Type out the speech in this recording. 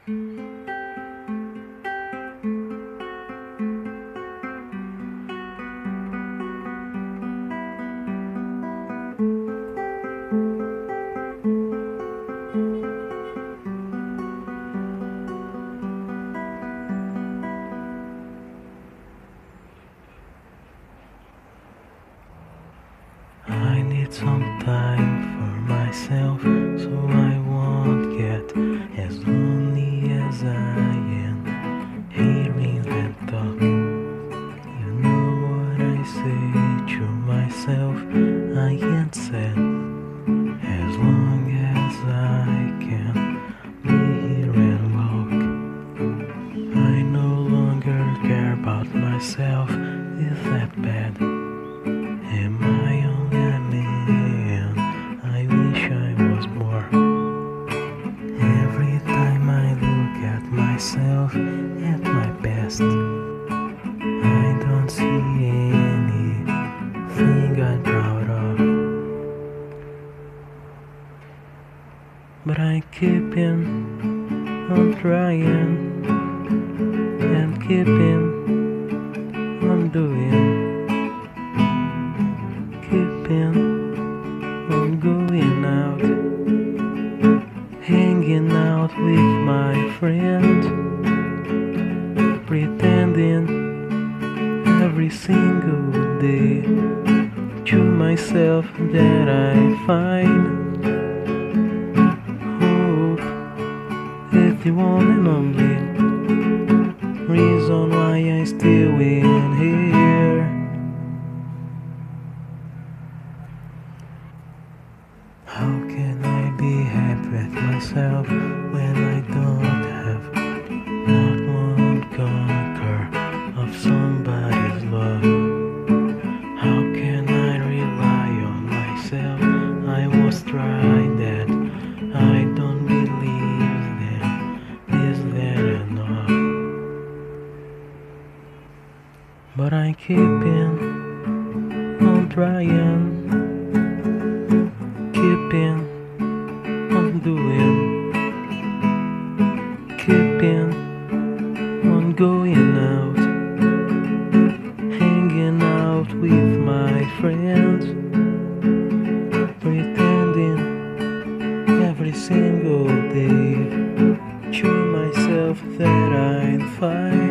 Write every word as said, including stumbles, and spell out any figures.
I need some time for myself, so I won't get as lonely as I am. Hearing them talk, you know what I say to myself. I ain't sad as long as I can be here and walk. I no longer care about myself. Is that bad? Am I only a man? I wish I was more. Every time I look at myself at my best, I don't see anything I'm proud of. But I keeping on trying and keeping on doing. Keeping on going out, hanging out with my friends, pretending every single day to myself that I find hope is the one and only reason why I still in here. How can I be happy with myself when I don't have not one conquer of somebody's love? How can I rely on myself? I was trying that. I don't believe that. Is that enough? But I keeping on trying, keeping on doing, keeping on going out, hanging out with my friends, pretending every single day to myself that I'm fine.